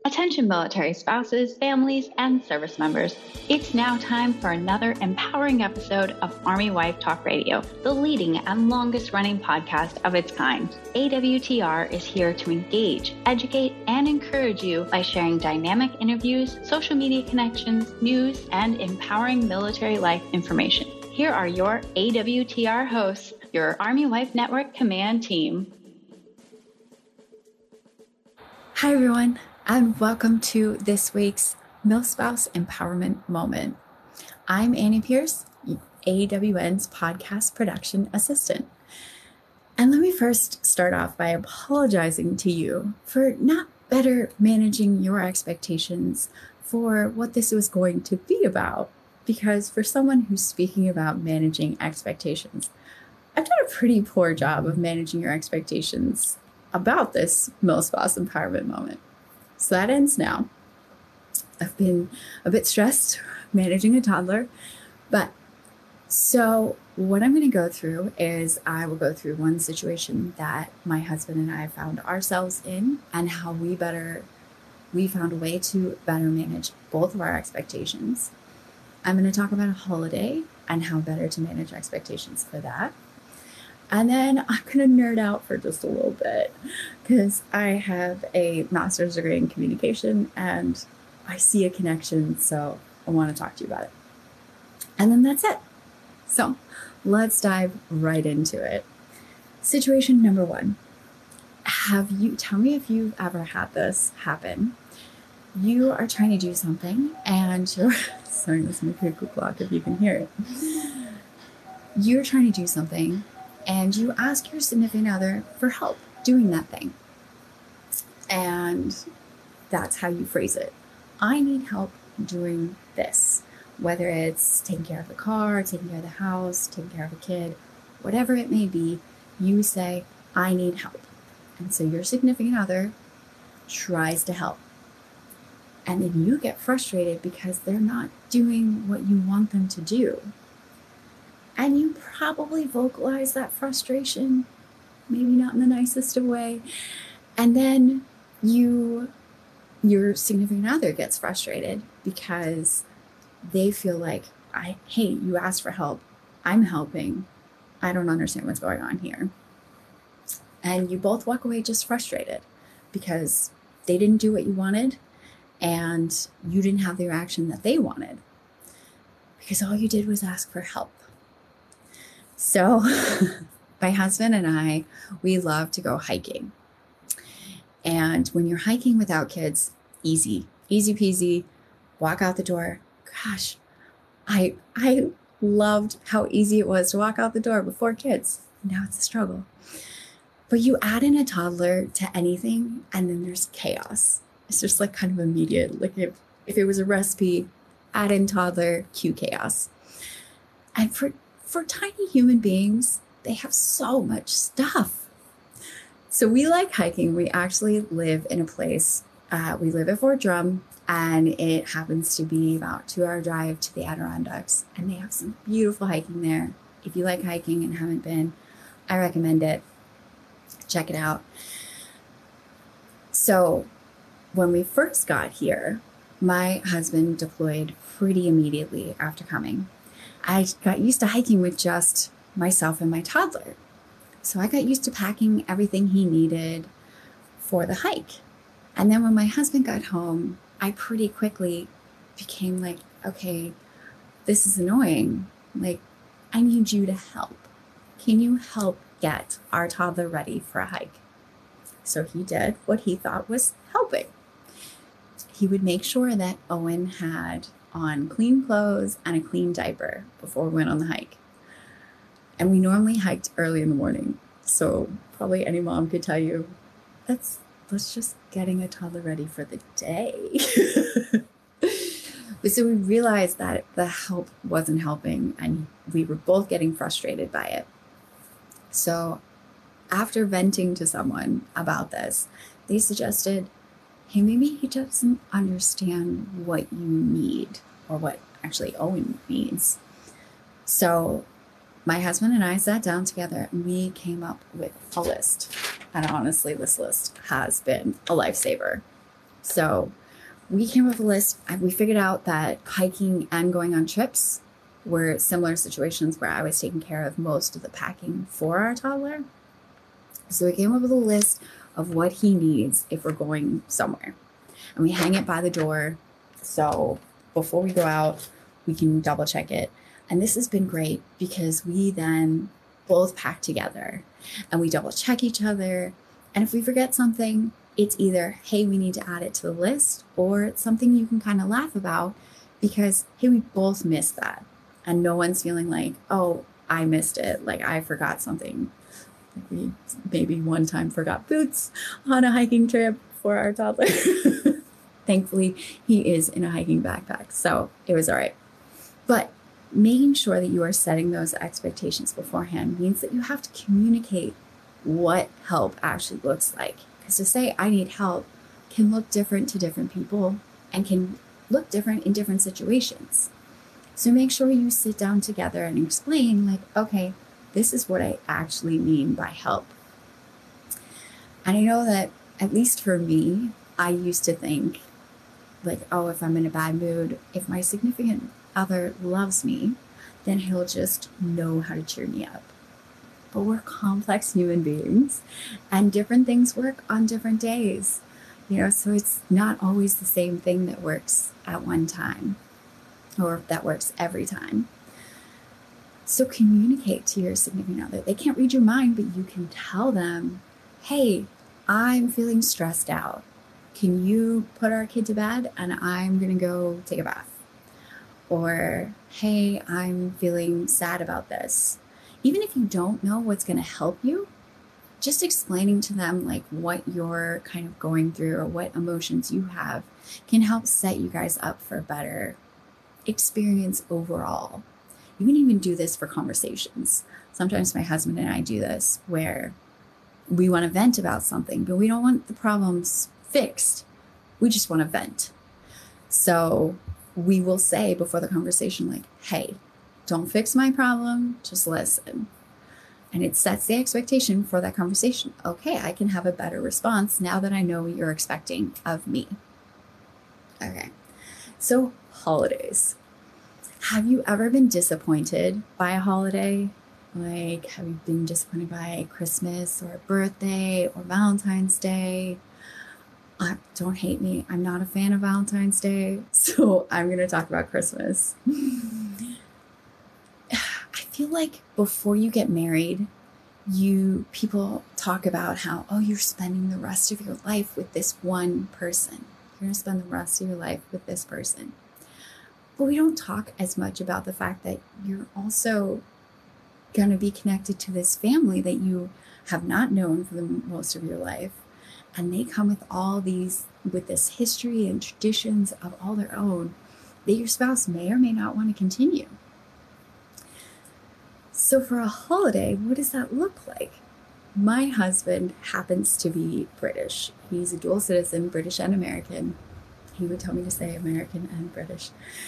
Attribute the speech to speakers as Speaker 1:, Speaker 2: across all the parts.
Speaker 1: Attention military spouses, families, and service members. It's now time for another empowering episode of Army Wife Talk Radio, the leading and longest running podcast of its kind. AWTR is here to engage, educate, and encourage you by sharing dynamic interviews, social media connections, news, and empowering military life information. Here are your AWTR hosts, your Army Wife Network Command team.
Speaker 2: Hi, everyone, and welcome to this week's MilSpouse Empowerment Moment. I'm Annie Pierce, AWN's podcast production assistant. And let me first start off by apologizing to you for not better managing your expectations for what this was going to be about. Because for someone who's speaking about managing expectations, I've done a pretty poor job of managing your expectations about this MilSpouse Empowerment Moment. So that ends now. I've been a bit stressed managing a toddler, so what I'm going to go through is I will go through one situation that my husband and I found ourselves in and how we found a way to better manage both of our expectations. I'm going to talk about a holiday and how better to manage expectations for that. And then I'm going to nerd out for just a little bit because I have a master's degree in communication and I see a connection, so I want to talk to you about it. And then that's it. So let's dive right into it. Situation number one. Tell me if you've ever had this happen. You are trying to do something and you're, sorry, this is my cuckoo clock if you can hear it. You're trying to do something and you ask your significant other for help doing that thing. And that's how you phrase it. I need help doing this. Whether it's taking care of the car, taking care of the house, taking care of a kid, whatever it may be, you say, I need help. And so your significant other tries to help. And then you get frustrated because they're not doing what you want them to do. And you probably vocalize that frustration, maybe not in the nicest of way. And then your significant other gets frustrated because they feel like, hey, you asked for help. I'm helping. I don't understand what's going on here. And you both walk away just frustrated because they didn't do what you wanted and you didn't have the reaction that they wanted because all you did was ask for help. So my husband and I, we love to go hiking. And when you're hiking without kids, easy peasy, walk out the door. Gosh, I loved how easy it was to walk out the door before kids. Now it's a struggle. But you add in a toddler to anything and then there's chaos. It's just like kind of immediate. Like if it was a recipe, add in toddler, cue chaos. And for tiny human beings, they have so much stuff. So we like hiking. We actually live in a place, we live at Fort Drum, and it happens to be about a 2-hour drive to the Adirondacks. And they have some beautiful hiking there. If you like hiking and haven't been, I recommend it. Check it out. So when we first got here, my husband deployed pretty immediately after coming. I got used to hiking with just myself and my toddler. So I got used to packing everything he needed for the hike. And then when my husband got home, I pretty quickly became like, okay, this is annoying. Like, I need you to help. Can you help get our toddler ready for a hike? So he did what he thought was helping. He would make sure that Owen had on clean clothes and a clean diaper before we went on the hike. And we normally hiked early in the morning. So probably any mom could tell you, that's just getting a toddler ready for the day. But so we realized that the help wasn't helping and we were both getting frustrated by it. So after venting to someone about this, they suggested, hey, maybe he doesn't understand what you need or what actually Owen needs. So my husband and I sat down together and we came up with a list. And honestly, this list has been a lifesaver. So we came up with a list. We figured out that hiking and going on trips were similar situations where I was taking care of most of the packing for our toddler. So we came up with a list of what he needs if we're going somewhere. And we hang it by the door. So before we go out, we can double check it. And this has been great because we then both pack together and we double check each other. And if we forget something, it's either, hey, we need to add it to the list, or it's something you can kind of laugh about because, hey, we both missed that. And no one's feeling like, oh, I missed it. Like I forgot something. We maybe one time forgot boots on a hiking trip for our toddler. Thankfully, he is in a hiking backpack, so it was all right. But making sure that you are setting those expectations beforehand means that you have to communicate what help actually looks like. Because to say I need help can look different to different people and can look different in different situations. So make sure you sit down together and explain like, okay, this is what I actually mean by help. And I know that, at least for me, I used to think like, oh, if I'm in a bad mood, if my significant other loves me, then he'll just know how to cheer me up. But we're complex human beings and different things work on different days, so it's not always the same thing that works at one time or that works every time. So communicate to your significant other. They can't read your mind, but you can tell them, hey, I'm feeling stressed out. Can you put our kid to bed and I'm going to go take a bath? Or, hey, I'm feeling sad about this. Even if you don't know what's going to help you, just explaining to them like what you're kind of going through or what emotions you have can help set you guys up for a better experience overall. You can even do this for conversations. Sometimes my husband and I do this where we want to vent about something, but we don't want the problems fixed. We just want to vent. So we will say before the conversation, like, hey, don't fix my problem, just listen. And it sets the expectation for that conversation. Okay, I can have a better response now that I know what you're expecting of me. Okay, so holidays. Have you ever been disappointed by a holiday? Like, have you been disappointed by Christmas or a birthday or Valentine's Day? Don't hate me. I'm not a fan of Valentine's Day, so I'm going to talk about Christmas. I feel like before you get married, people talk about how, oh, you're spending the rest of your life with this one person. You're going to spend the rest of your life with this person. But we don't talk as much about the fact that you're also going to be connected to this family that you have not known for the most of your life. And they come with this history and traditions of all their own that your spouse may or may not want to continue. So for a holiday, what does that look like? My husband happens to be British. He's a dual citizen, British and American. He would tell me to say American and British.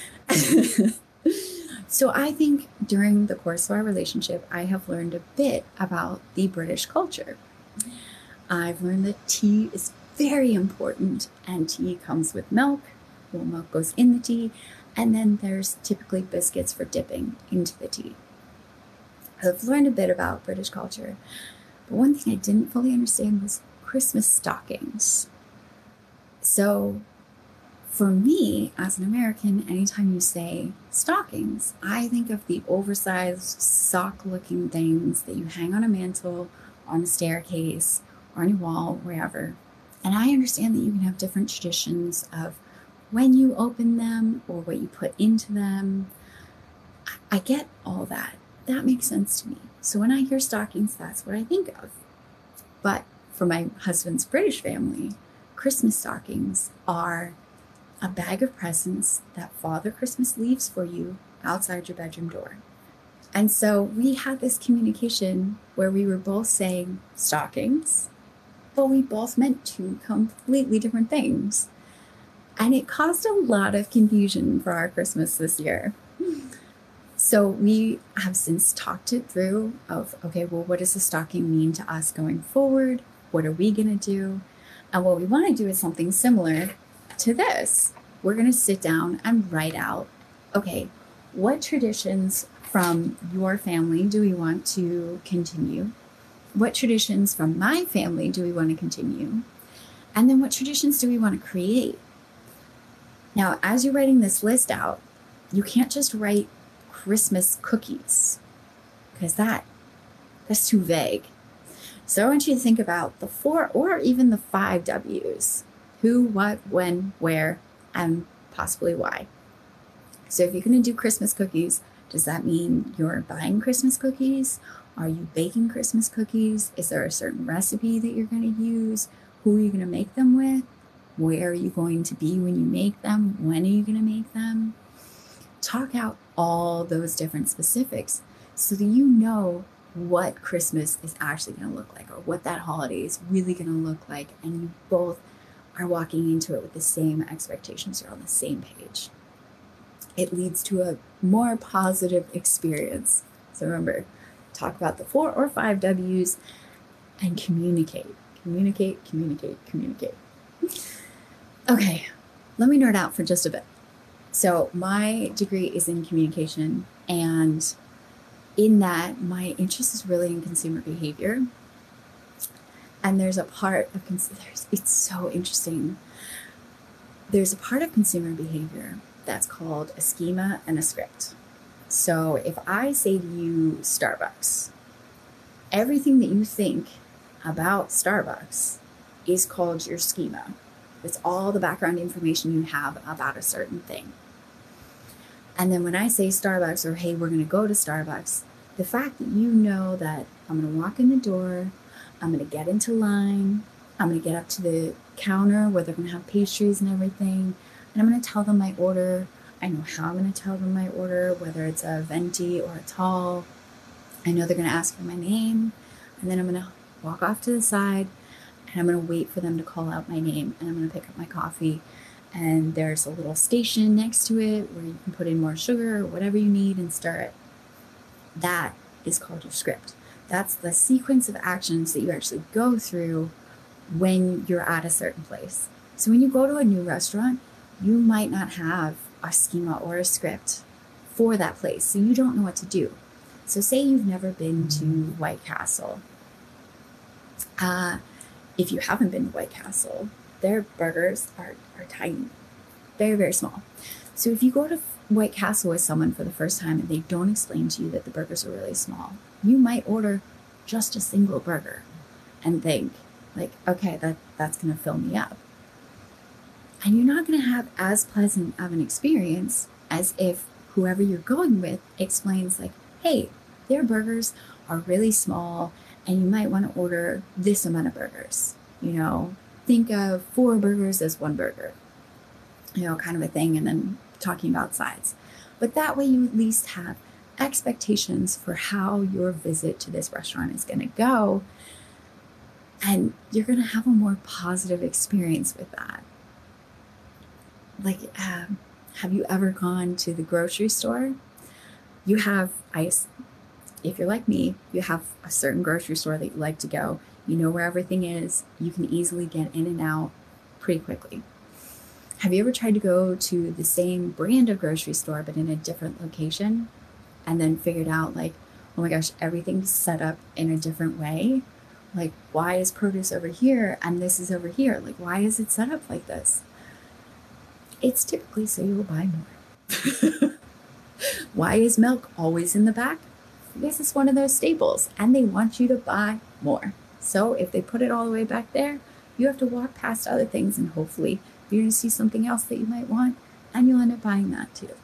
Speaker 2: So I think during the course of our relationship, I have learned a bit about the British culture. I've learned that tea is very important, and tea comes with milk. Well, milk goes in the tea, and then there's typically biscuits for dipping into the tea. I've learned a bit about British culture, but one thing I didn't fully understand was Christmas stockings. So for me, as an American, anytime you say stockings, I think of the oversized sock-looking things that you hang on a mantle, on a staircase, or on your wall, wherever. And I understand that you can have different traditions of when you open them or what you put into them. I get all that. That makes sense to me. So when I hear stockings, that's what I think of. But for my husband's British family, Christmas stockings are a bag of presents that Father Christmas leaves for you outside your bedroom door. And so we had this communication where we were both saying stockings, but we both meant two completely different things. And it caused a lot of confusion for our Christmas this year. So we have since talked it through of, okay, well, what does the stocking mean to us going forward? What are we going to do? And what we want to do is something similar to this. We're going to sit down and write out, okay, what traditions from your family do we want to continue? What traditions from my family do we want to continue? And then what traditions do we want to create? Now, as you're writing this list out, you can't just write Christmas cookies because that's too vague. So I want you to think about the 4 or even the 5 W's. Who, what, when, where, and possibly why. So if you're going to do Christmas cookies, does that mean you're buying Christmas cookies? Are you baking Christmas cookies? Is there a certain recipe that you're going to use? Who are you going to make them with? Where are you going to be when you make them? When are you going to make them? Talk out all those different specifics so that you know what Christmas is actually going to look like, or what that holiday is really going to look like, and you both are walking into it with the same expectations. You're on the same page. It leads to a more positive experience. So remember, talk about the 4 or 5 W's and communicate. Communicate, communicate, communicate. Okay, let me nerd out for just a bit. So my degree is in communication, and in that, my interest is really in consumer behavior. And there's a part of, it's so interesting. There's a part of consumer behavior that's called a schema and a script. So if I say to you Starbucks, everything that you think about Starbucks is called your schema. It's all the background information you have about a certain thing. And then when I say Starbucks, or hey, we're going to go to Starbucks, the fact that you know that I'm going to walk in the door, I'm going to get into line, I'm going to get up to the counter where they're going to have pastries and everything, and I'm going to tell them my order. I know how I'm going to tell them my order, whether it's a venti or a tall. I know they're going to ask for my name, and then I'm going to walk off to the side, and I'm going to wait for them to call out my name, and I'm going to pick up my coffee. And there's a little station next to it where you can put in more sugar or whatever you need and stir it. That is called your script. That's the sequence of actions that you actually go through when you're at a certain place. So when you go to a new restaurant, you might not have a schema or a script for that place. So you don't know what to do. So say you've never been to White Castle. If you haven't been to White Castle, their burgers are tiny, very, very small. So if you go to White Castle with someone for the first time and they don't explain to you that the burgers are really small, you might order just a single burger and think, like, okay, that's going to fill me up. And you're not going to have as pleasant of an experience as if whoever you're going with explains, like, hey, their burgers are really small and you might want to order this amount of burgers, Think of 4 burgers as 1 burger, kind of a thing, and then talking about sides. But that way you at least have expectations for how your visit to this restaurant is going to go, and you're going to have a more positive experience with that. Like, have you ever gone to the grocery store? You have, if you're like me, you have a certain grocery store that you like to go. You know where everything is. You can easily get in and out pretty quickly. Have you ever tried to go to the same brand of grocery store but in a different location and then figured out, like, oh my gosh, everything's set up in a different way? Like, why is produce over here and this is over here? Like, why is it set up like this? It's typically so you will buy more. Why is milk always in the back? Because it's one of those staples and they want you to buy more. So if they put it all the way back there, you have to walk past other things and hopefully you're going to see something else that you might want and you'll end up buying that too.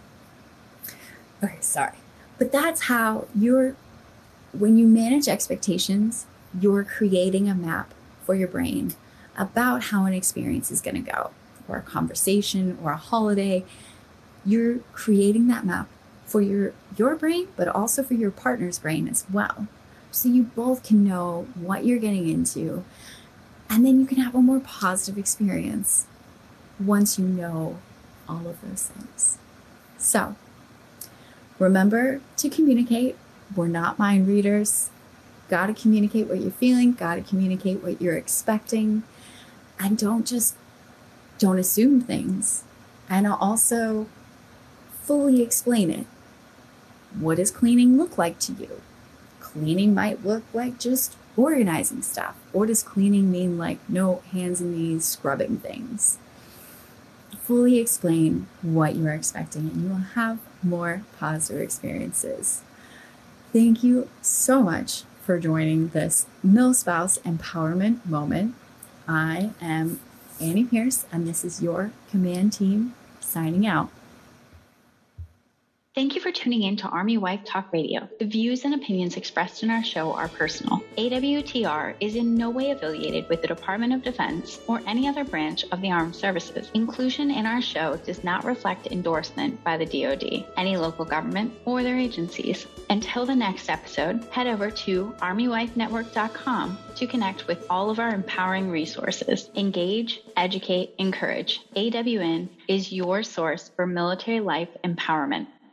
Speaker 2: Okay, sorry. But that's how when you manage expectations, you're creating a map for your brain about how an experience is going to go, or a conversation or a holiday. You're creating that map for your brain, but also for your partner's brain as well. So you both can know what you're getting into, and then you can have a more positive experience once you know all of those things. So remember to communicate. We're not mind readers. Got to communicate what you're feeling, got to communicate what you're expecting. And don't assume things. And I'll also fully explain it. What does cleaning look like to you? Cleaning might look like just organizing stuff. Or does cleaning mean like no hands and knees scrubbing things? Fully explain what you are expecting, and you will have more positive experiences. Thank you so much for joining this MilSpouse Empowerment Moment. I am Annie Pierce, and this is your command team signing out.
Speaker 1: Thank you for tuning in to Army Wife Talk Radio. The views and opinions expressed in our show are personal. AWTR is in no way affiliated with the Department of Defense or any other branch of the Armed Services. Inclusion in our show does not reflect endorsement by the DoD, any local government, or their agencies. Until the next episode, head over to ArmyWifeNetwork.com to connect with all of our empowering resources. Engage, educate, encourage. AWN is your source for military life empowerment.